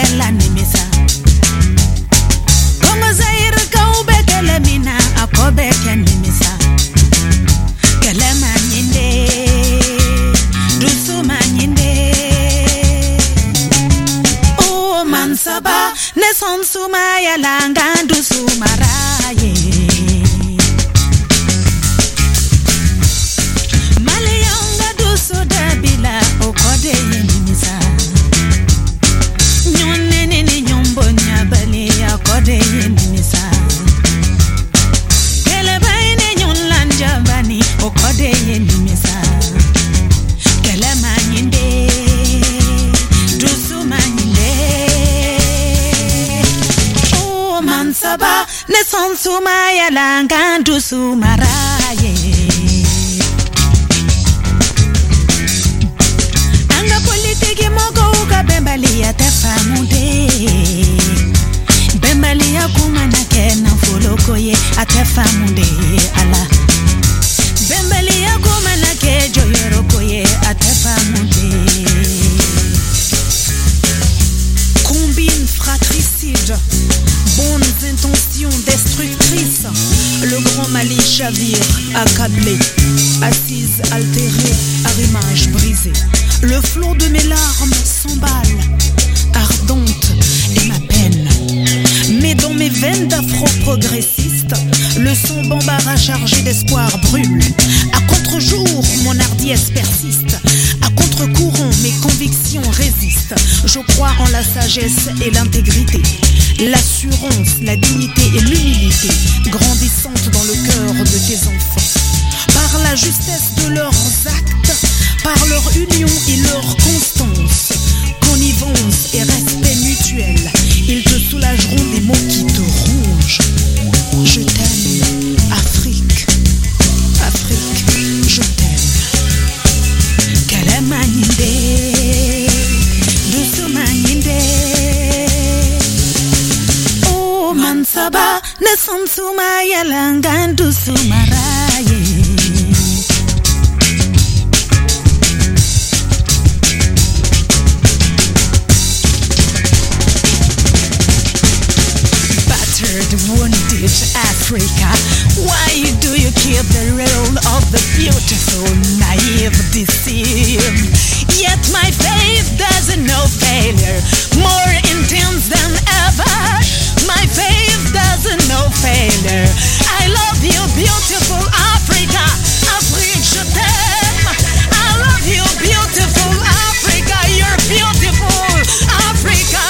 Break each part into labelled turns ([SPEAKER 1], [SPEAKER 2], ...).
[SPEAKER 1] yala nimisa Kongo Zaire ka ubekele mina akobeke nimisa Kele manyinde Dusu manyinde Oh mansaba Neson suma yala ngandu sumaraye Maliyonga dusu dabila okode yenimisa Nyonene ni nyombo nyabali akode yenimisa Kele baine nyonlanja bani okode yenimisa Kele manyinde Dusu manyinde Oh mansaba Neson suma yala ngandu sumaraye Anga politiki moko uka bembali ya tefamude Bembali ya kumana kena foloko ye atefamude ala Bembali ya kumana ke joyoroko ye atefamude Combine fratricide Bonnes intentions destructrices Le grand Mali chavire, accablé Assise, altérée, arrimage brisé Le flot de mes larmes s'emballe Ardente est ma peine Mais dans mes veines d'afro-progressiste Le son bambara chargé d'espoir brûle À contre-jour, mon hardiesse persiste À contre-courant, mes convictions résistent Je crois en la sagesse et l'intégrité L'assurance, la dignité et l'humilité Grandissantes dans le cœur de tes enfants Par la justesse de leurs actes Par leur union et leur constance Connivence et respect mutuel Ils te soulageront des mots qui te rongent Je t'aime, Afrique Afrique, je t'aime Kalamanyinde Dusu manyinde Oh mansaba Nesansuma yalangan dusu maraye Wounded Africa, why do you keep the role of the beautiful, naive, deceived? Yet my faith doesn't know failure, more intense than ever. My faith doesn't know failure. I love you, beautiful Africa. Afrique, je t'aime. I love you, beautiful Africa. You're beautiful, Africa.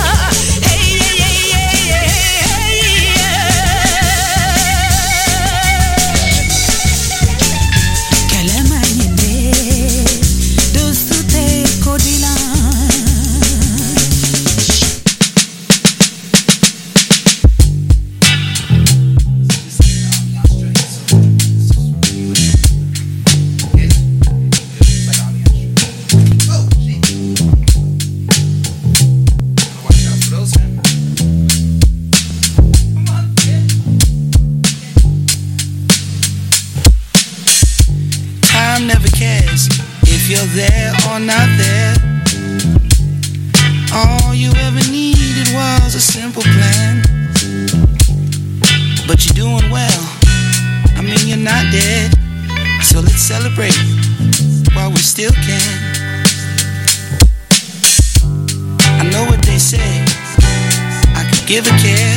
[SPEAKER 2] There or not there, all you ever needed was a simple plan. But you're doing well, I mean you're not dead. So let's celebrate while we still can. I know what they say, I could give a care.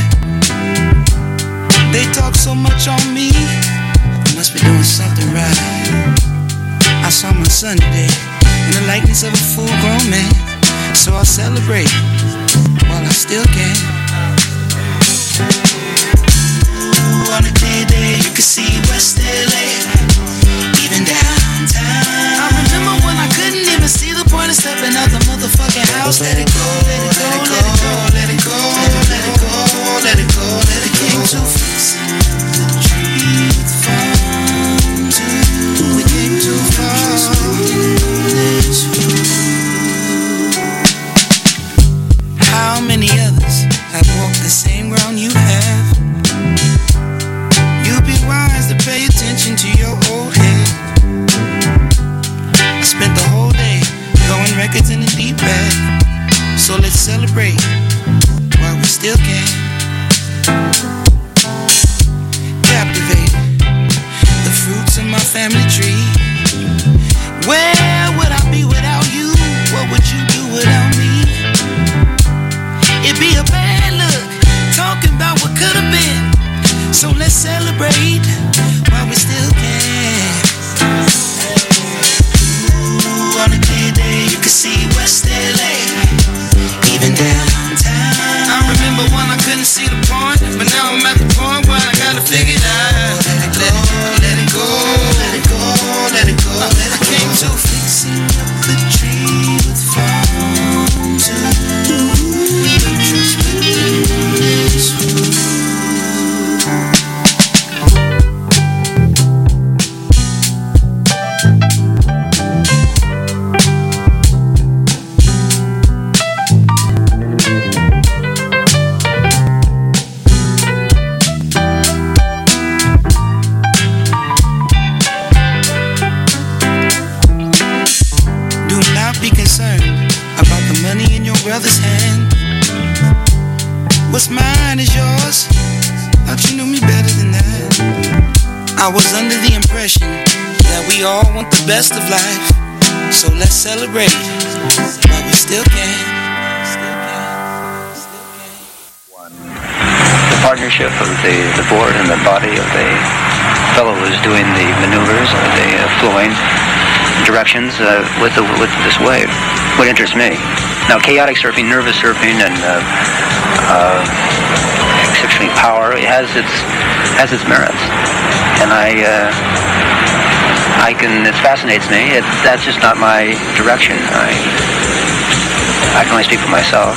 [SPEAKER 2] They talk so much on me, I must be doing something right. I saw my son today in the likeness of a full-grown man. So I'll celebrate while I still can. Ooh, on a clear day you can see West LA, even downtown. I remember when I couldn't even see the point of stepping out the motherfucking house. Let it go, let it go, let it go, let it go, let it go, let it go, let it go. Came too fast, the truth found too. We came too far. How many others have walked the same ground you have? You'd be wise to pay attention to your old head. I spent the whole day going records in the deep bag. So let's celebrate while we still can. Captivated, the fruits of my family tree. Where would I be without you? What would you do without me? It'd be a bad look, talking about what could have been. So let's celebrate while we still can. Ooh, on a clear day you can see West LA, even downtown. I remember when I couldn't see the point, but now I'm at the point where I gotta figure it out. Let it go, let it go, let it go, let it go. I came to fixing up the tree with phones. Trust me. Brother's hand. What's mine is yours. Thought you knew me better than that. I was under the impression that we all want the best of life. So let's celebrate while we still can.
[SPEAKER 3] The partnership of the board and the body of the fellow who's doing the maneuvers, the flowing directions with this wave. What interests me. Now, chaotic surfing, nervous surfing, and exceptional power, it has its merits, and it fascinates me. That's just not my direction. I can only speak for myself.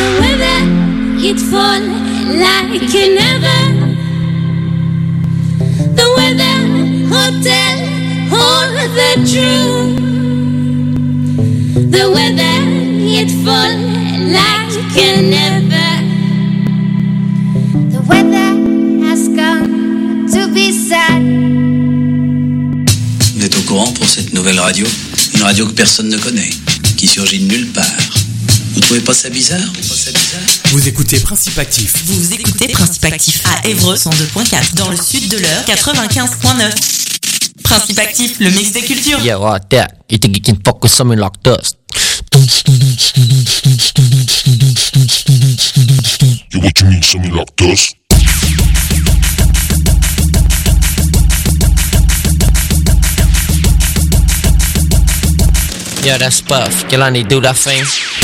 [SPEAKER 4] The weather, it fall like never. The weather, hotel, all the truth. The weather, it fall like never. The weather has come to be sad.
[SPEAKER 5] Vous êtes au courant pour cette nouvelle radio? Une radio que personne ne connaît, qui surgit de nulle part. Vous trouvez pas ça bizarre?
[SPEAKER 6] Vous écoutez Principe Actif.
[SPEAKER 7] Vous écoutez Principe Actif à Évreux 102.4, dans le sud de l'Eure 95.9. Principe Actif, le mix des cultures.
[SPEAKER 8] Yeah, right there. You think you can fuck with something like this?
[SPEAKER 9] Yeah, what you mean, something like this?
[SPEAKER 8] Yeah, that's Puff. Kelani, do that thing.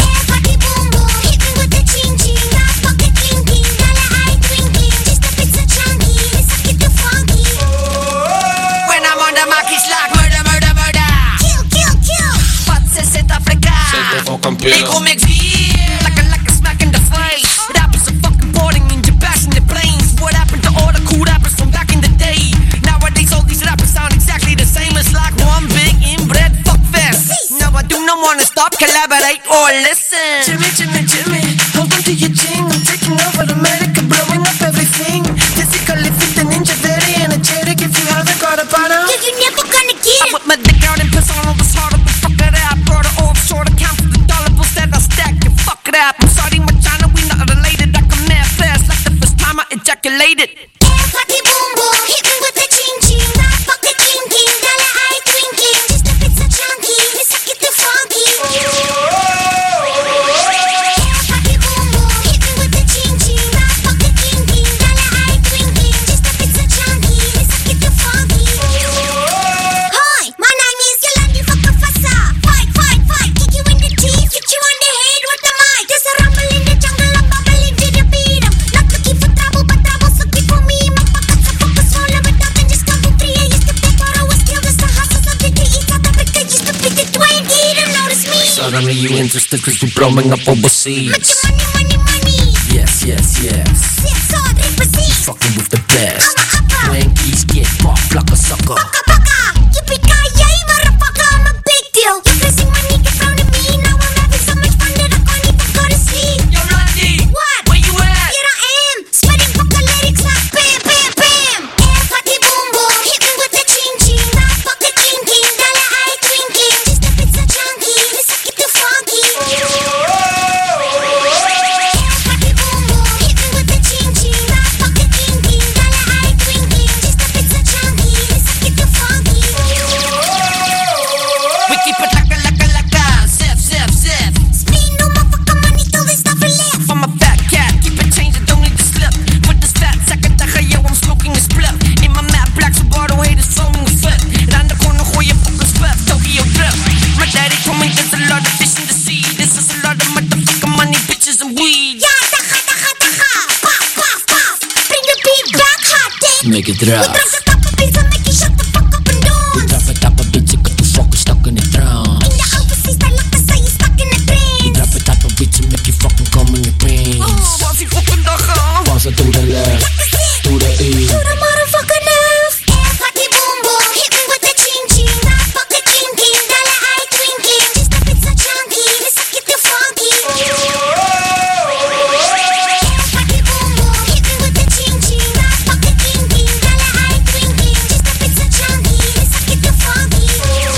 [SPEAKER 2] Les gros mecs virent like a smack in the face. Rappers are fucking boarding in Japan in the planes. What happened to all the cool rappers from back in the day? Nowadays all these rappers sound exactly the same. It's like one big inbred fuck fest. No, I do not wanna stop, collaborate or listen. Jimmy, Jimmy, Jimmy, hold on to your chin. I'm taking over America, blowing up everything. Physically fit and ninja, very energetic. If you haven't got a banner, you're never gonna get it. I whip my dick out and piss on all this hard up the fuck it up. Brought it offshore to count. That I stack you, fuck it up. I'm sorry, my China, we not related. I come mad fast, like the first time I ejaculated. Party boom boom, hit me with the ching ching. Fuck the king king, dollar eye twinkling. Just a bit so chunky, let's suck it too funky. Party boom boom, hit me with the ching ching. Fuck the king king, dollar eye twinkling. Just a bit so chunky, let's suck it too funky. Hi, my name is Yolandi fucking Fassa. Fight, fight, fight, kick you in the teeth. You on the head with the mic. There's a rumble in the jungle, I'm bubbling to the beat. Not looking for trouble, but trouble's looking for me. My pockets are focused, swallow it up and just come for free. I used to pay for a whiskey, was the hustle, so did you eat South Africa? Used to pick it, you ain't didn't notice me.
[SPEAKER 8] Suddenly you interested cause we blowing up overseas.
[SPEAKER 2] Money, money, money.
[SPEAKER 8] Yes, yes, yes.
[SPEAKER 2] Yes, all they proceed.
[SPEAKER 8] Fucking with the best.
[SPEAKER 2] I'm a upper.
[SPEAKER 8] Wankies get popped like a sucker.
[SPEAKER 2] Baka, baka. Yippee-ki-yay, motherfucker, I'm a big deal. You're pressing my nigga from me, now I'm having so much fun that I can't even go to sleep. Yo, Randy! What? Where you at? Here I am, spitting fucker lyrics like bam, bam, bam. Air party boom boom, hit me with the ching ching. Fuck the king king, dollar eye twinkling. Just a bit so chunky, let's suck it too funky. Air party boom boom, hit me with the ching ching. Fuck the king king, dollar eye twinkling. Just a bit so chunky, let's suck it too funky. We keep it like a zip, zip, zip. Spin no motherfucker money till there's nothing left. I'm a fat cat, keep it changing, don't need to slip. With this fat sack of dacha, yo, I'm smoking a split. In my mad black Subaru, haters throwing a fit. Round the corner, gooi je fucking split, Tokyo drip. My daddy told me there's a lot of fish in the sea. This is a lot of motherfucking money, bitches and weed. Yeah, dacha, dacha, dacha. Puff, puff, puff. Bring the beat back, hot damn.
[SPEAKER 8] Make it drop.
[SPEAKER 2] We drop the top of beats and make you shut the fuck up and dance.
[SPEAKER 8] We drop it up a bitch, you got the fucker stuck in the drum.
[SPEAKER 2] In the overseas, I like to say you stuck in the
[SPEAKER 8] We
[SPEAKER 2] trance.
[SPEAKER 8] drop it up a bitch and make you fucking come in your pants.
[SPEAKER 2] Oh, was die fucking dacha.
[SPEAKER 8] Pass it to the left, to the east.
[SPEAKER 2] To the motherfucking left. Air party boom boom, hit me with the ching ching. Fuck the king king, dollar eye twinkling. Just a bit so chunky, let's suck it too funky. Air party boom boom, hit me with the ching ching. Fuck the king king, dollar eye twinkling. Just a bit so chunky, let's suck it too funky. Air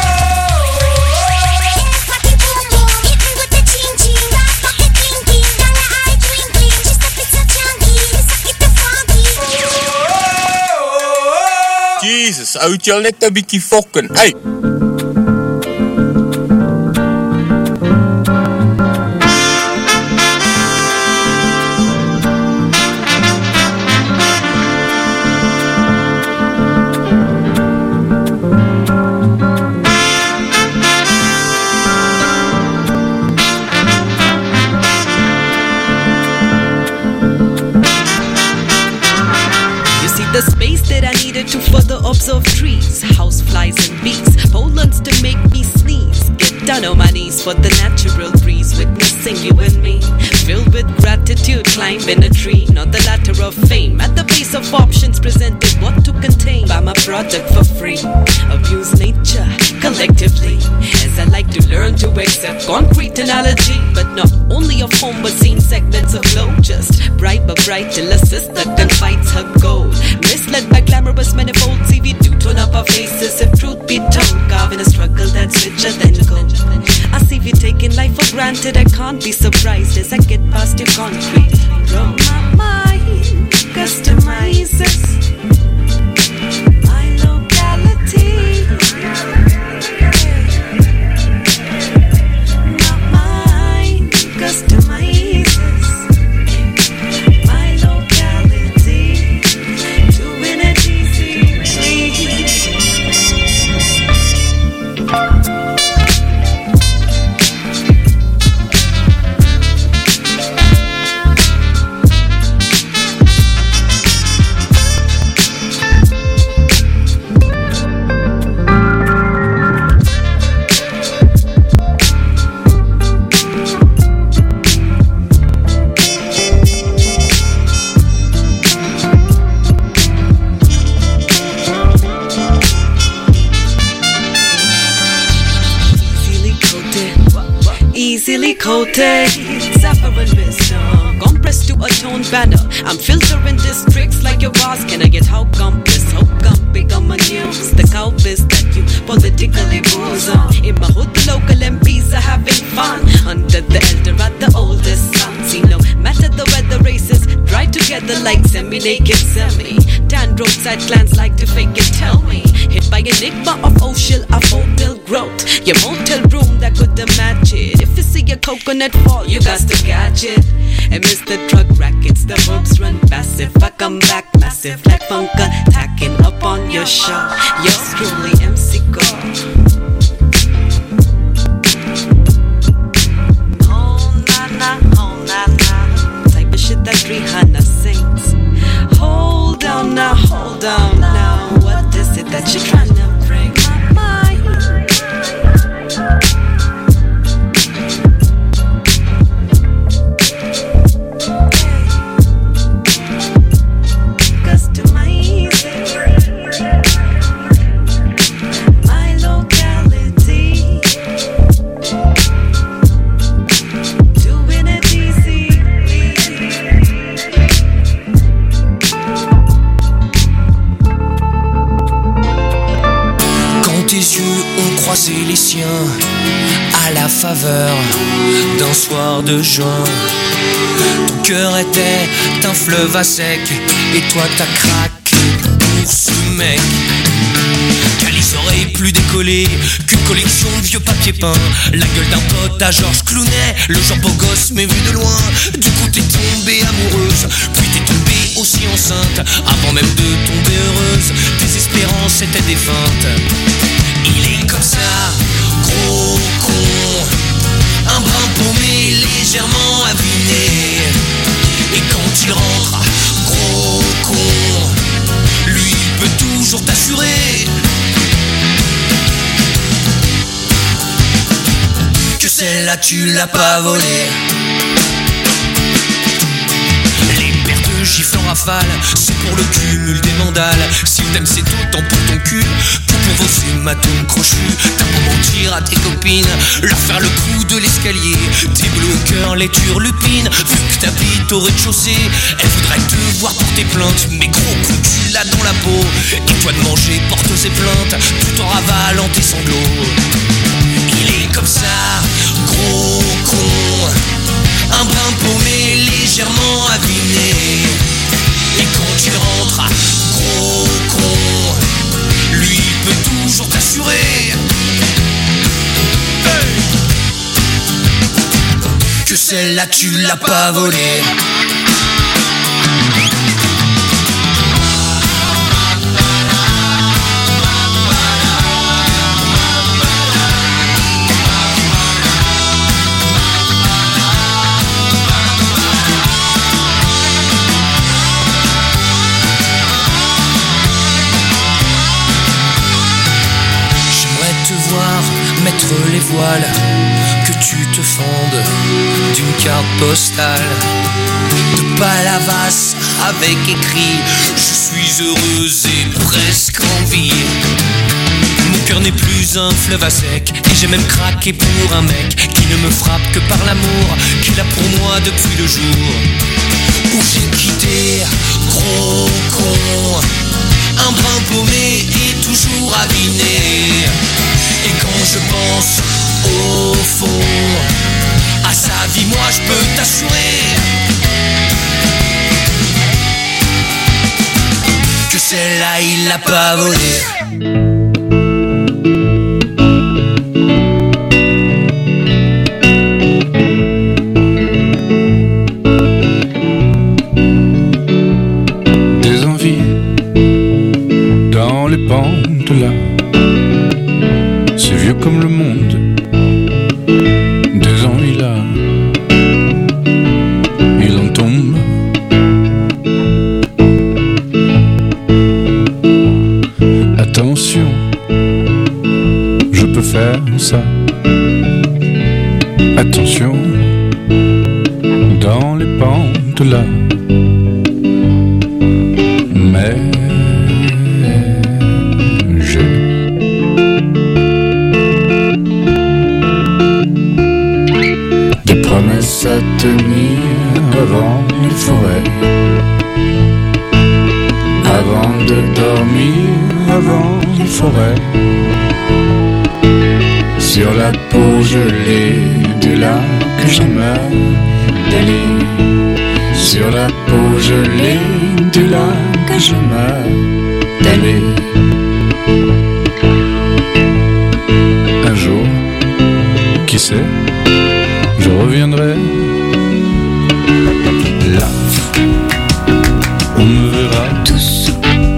[SPEAKER 2] party boom boom, hit me with the ching ching. Fuck the king king, dollar eye twinkling. Just a bit so chunky, let's suck it too funky.
[SPEAKER 10] Jesus, oud jy al net 'n bietjie fokken. Hey.
[SPEAKER 1] The space that I needed to further observe trees, houseflies and bees, Poland's to make me sneeze. Get
[SPEAKER 11] Down on my knees for the natural breeze, witnessing you and me. Filled with gratitude, climbing a tree, not the ladder of fame. At the base of options presented, what to contain. Buy my product for free, abuse nature collectively. As I like to learn to accept concrete analogy, but not only of home but seen segments of glow. Just bright but bright till a sister confides her gold. Misled by glamorous manifold CV to turn up our faces. If truth be told, carving a struggle that's richer than gold. I see you taking life for granted. I can't be surprised as I get past your concrete. From my mind customizes my locality. My mind customizes my locality. Doing it easy. Easily coated, saffron wisdom, compressed to a tone banner. I'm filtering districts like your boss. Can I get how come this? How come become a news? The cow is that you politically bosom. In my hood, the local MPs are having fun under the elder at the oldest son. See, no matter the weather, races dry together like semi-naked semi. Tan roadside clans like to fake it. Tell me, hit by enigma of ocean of hotel growth. Your motel room that could imagine. If you see a coconut fall, you got to catch it. And miss the drug rackets, the hooks run passive. I come back massive like Funka, tacking up on your show. Yours truly, MC Go. Oh na na, type of shit that Rihanna sings. Hold down now, hold down now. What is it that you're trying to bring? My
[SPEAKER 12] les siens à la faveur d'un soir de juin. Ton cœur était un fleuve à sec et toi t'as craqué pour ce mec. Qu'à les oreilles plus décollées qu'une collection de vieux papiers peints. La gueule d'un pote à Georges Clooney, le genre beau gosse mais vu de loin. Du coup t'es tombée amoureuse, puis t'es tombée aussi enceinte. Avant même de tomber heureuse, tes espérances étaient défuntes. Il est comme ça, gros con, un brin paumé, légèrement aviné. Et quand il rentre, gros con, lui peut toujours t'assurer que celle-là tu l'as pas volée. Gifle en rafale, c'est pour le cumul des mandales. Si t'aimes c'est autant pour ton cul que pour vos hématomes crochus. T'as beau mentir à tes copines, leur faire le coup de l'escalier. Tes bleus au cœur les turlupines. Vu que t'habites au rez-de-chaussée, elle voudrait te voir pour tes plaintes. Mais gros coup tu l'as dans la peau. Et toi de manger porte ses plaintes, tout en ravalant tes sanglots. Il est comme ça, gros con, un brin paumé, légèrement aviné. Et quand il rentre, gros con, lui peut toujours t'assurer que celle-là tu l'as pas volée. Mettre les voiles étoiles, que tu te fondes d'une carte postale de Palavas avec écrit « Je suis heureuse et presque en vie ». Mon cœur n'est plus un fleuve à sec, et j'ai même craqué pour un mec qui ne me frappe que par l'amour qu'il a pour moi depuis le jour où j'ai quitté gros con, un brin paumé et toujours aviné. Et quand je pense au fond à sa vie, moi je peux t'assurer que celle-là il l'a pas volée.
[SPEAKER 13] C'est vieux comme le monde, des envies là, il en tombe. Attention, je peux faire ça. Attention, dans les pentes là. Mais promesses à tenir avant les forêts, avant de dormir, avant les forêts, sur la peau gelée du lac que je meurs d'aller, sur la peau gelée du lac que je meurs d'aller. Un jour, qui sait, je reviendrai là, on me verra tous.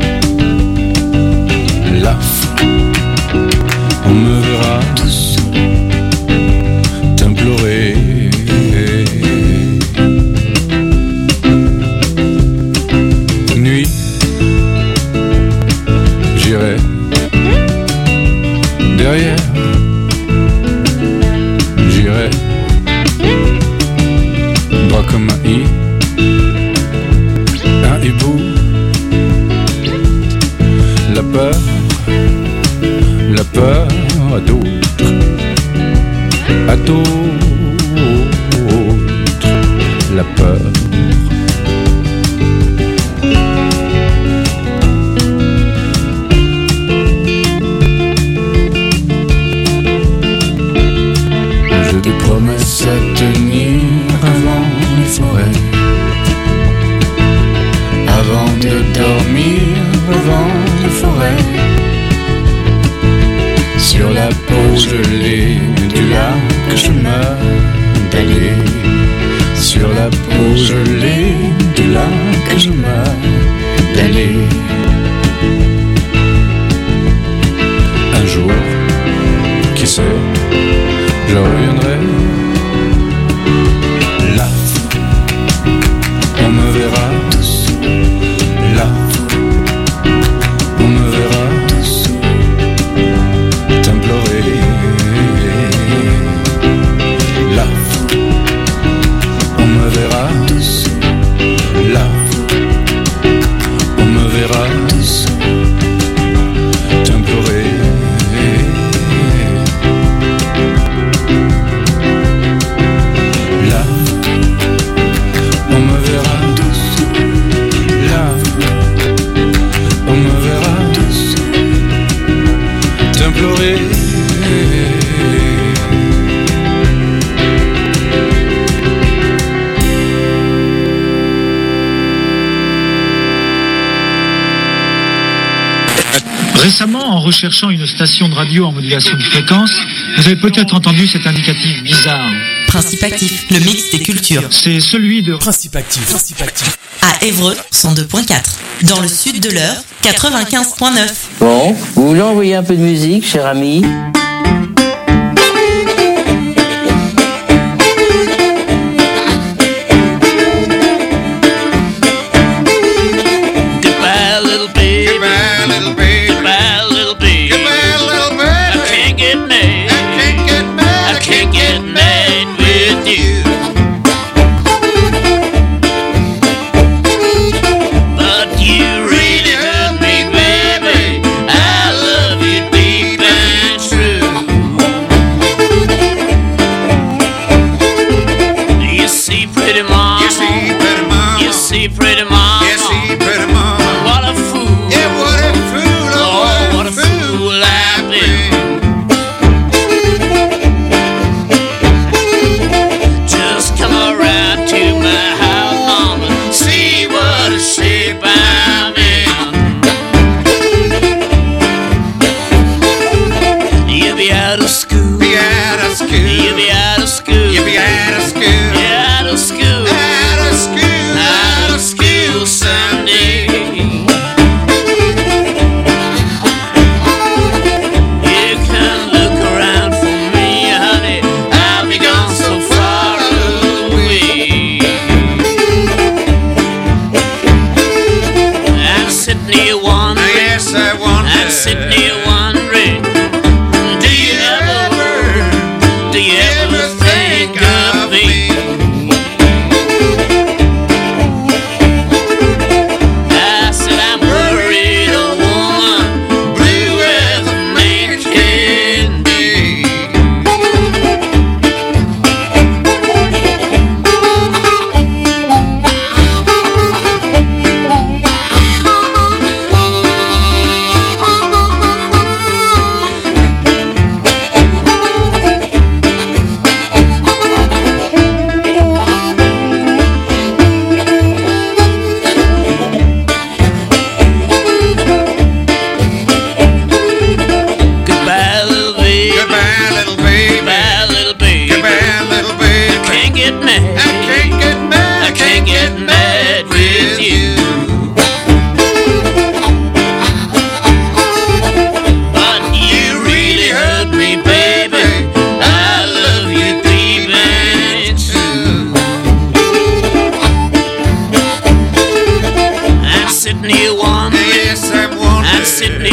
[SPEAKER 13] Là, on me verra tous t'implorer. Nuit, j'irai derrière, j'irai droit comme un i, un hibou. La peur à d'autres, la peur. J'ai des promesses à tenir avant les forêts, avant de dormir, avant les forêts, sur la peau gelée du lac je meurs d'aller, sur la peau gelée du lac je meurs d'aller. Un jour, qui sait, je reviendrai là, on me verra tous là, on me verra tous t'implorer là, on me verra tous là, on me verra tous t'implorer. Là, on me verra tous là, on me verra tous t'implorer.
[SPEAKER 14] Récemment, en recherchant une station de radio en modulation de fréquence, vous avez peut-être entendu cet indicatif bizarre.
[SPEAKER 7] Principe Actif, le mix des cultures.
[SPEAKER 14] C'est celui de
[SPEAKER 6] Principe Actif.
[SPEAKER 7] À Évreux, 102.4. Dans le sud de l'Eure, 95.9.
[SPEAKER 15] Bon, vous voulez envoyer un peu de musique, cher ami ?
[SPEAKER 2] I
[SPEAKER 16] can't get mad with you. But you really hurt me, baby. I love you deep and true. I'm sitting here wondering, I'm sitting here